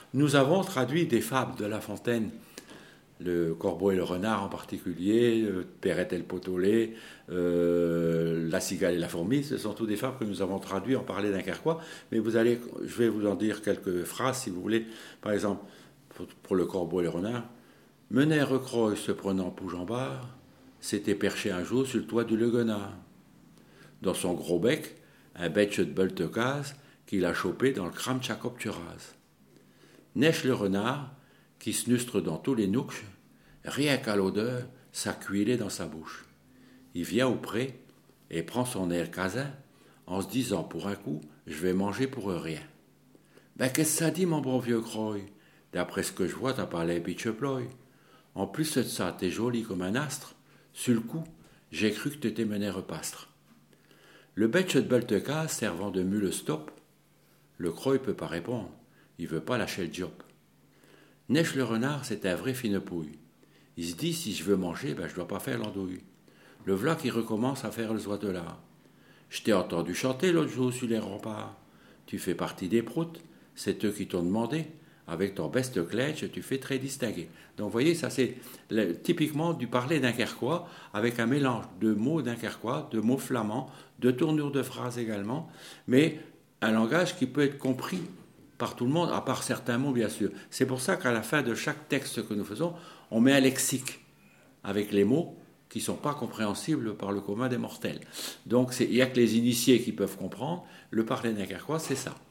nous avons traduit des fables de La Fontaine, le corbeau et le renard en particulier, Perrette et le pot au lait, la cigale et la fourmi, ce sont tous des fables que nous avons traduits en parler d'un carquois, mais je vais vous en dire quelques phrases si vous voulez. Par exemple, pour le corbeau et le renard, Menet Recroy se prenant Pouge en barre, s'était perché un jour sur le toit du Leguenard. Dans son gros bec, un bêche de Beltecase qu'il a chopé dans le crâne Chacopturas. Neige le renard, qui snustre dans tous les nouches, rien qu'à l'odeur, ça cuilait dans sa bouche. Il vient auprès et prend son air casin en se disant pour un coup, je vais manger pour rien. Ben qu'est-ce que ça dit mon bon vieux Croy? D'après ce que je vois, t'as pas l'air pitcheploy. En plus de ça, t'es joli comme un astre. Sur le coup, j'ai cru que t'étais mené repastre. Le bêche de Beltecas servant de mule stop, le Croy peut pas répondre, il veut pas lâcher le job. Neige le renard, c'est un vrai finepouille. Il se dit, si je veux manger, ben je dois pas faire l'andouille. Le v'là qui recommence à faire le zoitelard. Je t'ai entendu chanter l'autre jour sur les remparts. Tu fais partie des proutes, c'est eux qui t'ont demandé. Avec ton beste clèche, tu fais très distingué. Donc vous voyez, ça c'est typiquement du parler d'un Querquois, avec un mélange de mots d'un Querquois, de mots flamands, de tournures de phrases également, mais un langage qui peut être compris par tout le monde, à part certains mots bien sûr. C'est pour ça qu'à la fin de chaque texte que nous faisons, on met un lexique avec les mots qui ne sont pas compréhensibles par le commun des mortels. Donc il n'y a que les initiés qui peuvent comprendre. Le parler d'un Querquois, c'est ça.